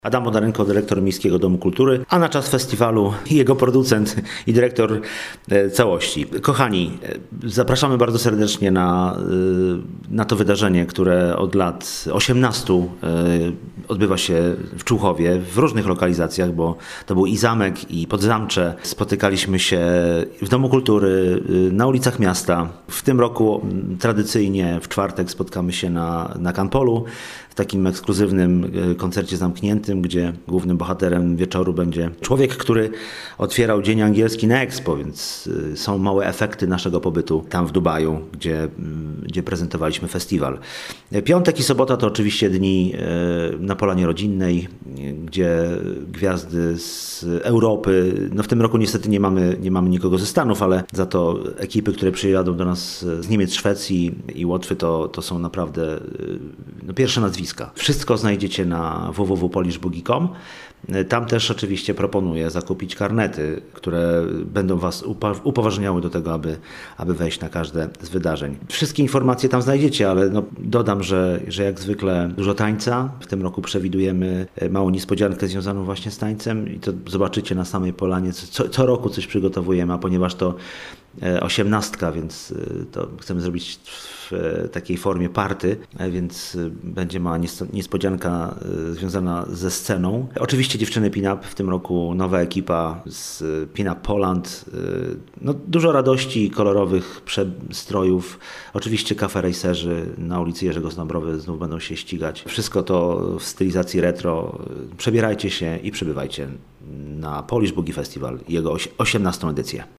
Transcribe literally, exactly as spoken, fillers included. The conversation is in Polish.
Adam Bodarenko, dyrektor Miejskiego Domu Kultury, a na czas festiwalu jego producent i dyrektor całości. Kochani, zapraszamy bardzo serdecznie na, na to wydarzenie, które od lat osiemnastu odbywa się w Człuchowie, w różnych lokalizacjach, bo to był i zamek, i Podzamcze. Spotykaliśmy się w Domu Kultury, na ulicach miasta. W tym roku tradycyjnie w czwartek spotkamy się na, na Campolu, w takim ekskluzywnym koncercie zamkniętym, gdzie głównym bohaterem wieczoru będzie człowiek, który otwierał Dzień Angielski na Expo, więc są małe efekty naszego pobytu tam w Dubaju, gdzie, gdzie prezentowaliśmy festiwal. Piątek i sobota to oczywiście dni na Polanie Rodzinnej, gdzie gwiazdy z Europy, no w tym roku niestety nie mamy, nie mamy nikogo ze Stanów, ale za to ekipy, które przyjadą do nas z Niemiec, Szwecji i Łotwy, to, to są naprawdę no, pierwsze nazwiska. Wszystko znajdziecie na w w w kropka polish boogie kropka com. Tam też oczywiście proponuję zakupić karnety, które będą Was upoważniały do tego, aby, aby wejść na każde z wydarzeń. Wszystkie informacje tam znajdziecie, ale no, dodam, że, że jak zwykle dużo tańca. W tym roku przewidujemy małą niespodziankę związaną właśnie z tańcem i to zobaczycie na samej polanie. Co, co roku coś przygotowujemy, a ponieważ to osiemnastka, więc to chcemy zrobić w takiej formie party, więc będzie mała niespodzianka związana ze sceną. Oczywiście dziewczyny Pin-Up, w tym roku nowa ekipa z Pin-Up Poland. No, dużo radości, kolorowych przestrojów. Oczywiście Cafe Racerzy na ulicy Jerzego Znobrowy znów będą się ścigać. Wszystko to w stylizacji retro. Przebierajcie się i przybywajcie na Polish Boogie Festival i jego osiemnastą edycję.